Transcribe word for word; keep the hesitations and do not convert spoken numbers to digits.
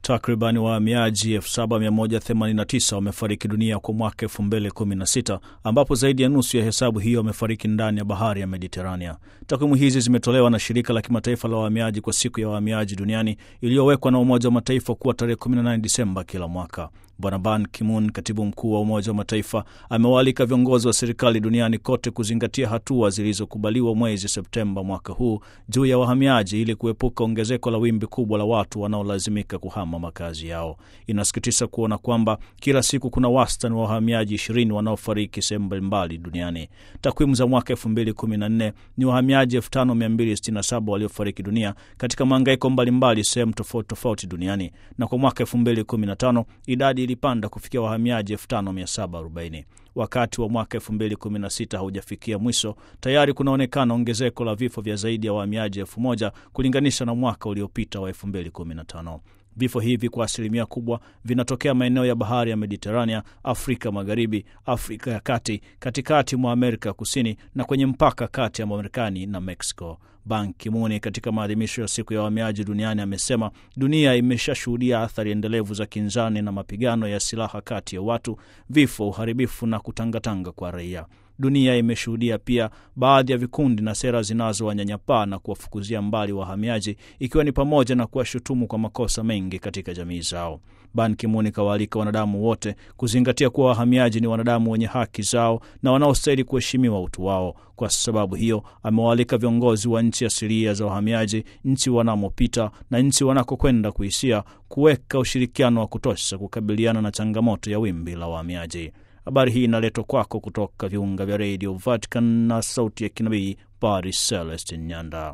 Takriban wahamiaji elfu saba mia moja themanini na tisa wamefariki dunia kwa mwaka elfu mbili kumi na sita, ambapo zaidi ya nusu ya hesabu hiyo wamefariki ndani ya bahari ya Mediterania. Takwimu hizi zimetolewa na shirika la kimataifa la wahamiaji kwa siku ya wahamiaji duniani iliyowekwa na Umoja wa Mataifa kuwa tarehe kumi na nane Disemba kila mwaka. Bwana Ban Ki-moon, katibu mkuu wa Umoja wa Mataifa, amewaalika viongozi wa serikali duniani kote kuzingatia hatua zilizokubaliwa mwezi Septemba mwaka huu juu ya wahamiaji ili kuepuka ongezeko la wimbi kubwa la watu wanaolazimika kuhama makazi yao. Inasikitisha kuona kwamba kila siku kuna wastani wa wahamiaji ishirini wanaofariki sehemu mbalimbali duniani. Takwimu za mwaka elfu mbili kumi na nne ni wahamiaji elfu tano mia mbili sitini na saba waliofariki dunia katika mahangaiko mbalimbali sehemu tofauti tofauti duniani, na kwa mwaka elfu mbili kumi na tano idadi ilipanda kufikia wahamiaji elfu tano mia saba arobaini. Wakati wa mwaka elfu mbili kumi na sita haujafikia mwisho, tayari kunaonekana ongezeko la vifo vya zaidi ya wahamiaji elfu moja kulinganisha na mwaka uliopita wa elfu mbili kumi na tano. Vifo hivi kwa asilimia kubwa vinatokea maeneo ya bahari ya Mediterania, Afrika Magharibi, Afrika ya Kati, katikati mwa Amerika Kusini na kwenye mpaka kati ya Marekani na Mexico. Ban Ki-moon katika maadhimisho ya siku ya wahamiaji duniani amesema dunia imeshashuhudia athari endelevu za kinzani na mapigano ya silaha kati ya watu, vifo, uharibifu na kutangatanga kwa raia. Dunia imeshuhudia pia baadhi ya vikundi na sera zinazowanyanyapaa na kuwafukuzia mbali wahamiaji, ikiwa ni pamoja na kuwashutumu kwa makosa mengi katika jamii zao. Ban Ki-moon kawaalika wanadamu wote kuzingatia kuwa wahamiaji ni wanadamu wenye haki zao na wanaostahili kuheshimiwa utu wao. Kwa sababu hiyo, amewaalika viongozi wa nchi asilia za wahamiaji, nchi wanamopita na nchi wanakokwenda kuhisia, kuweka ushirikiano wa kutosha kukabiliana na changamoto ya wimbi la wahamiaji. Habari hii inaletwa kwako kutoka viunga vya Radio Vatican na sauti ya kinabii, Padre Celestin Nyanda.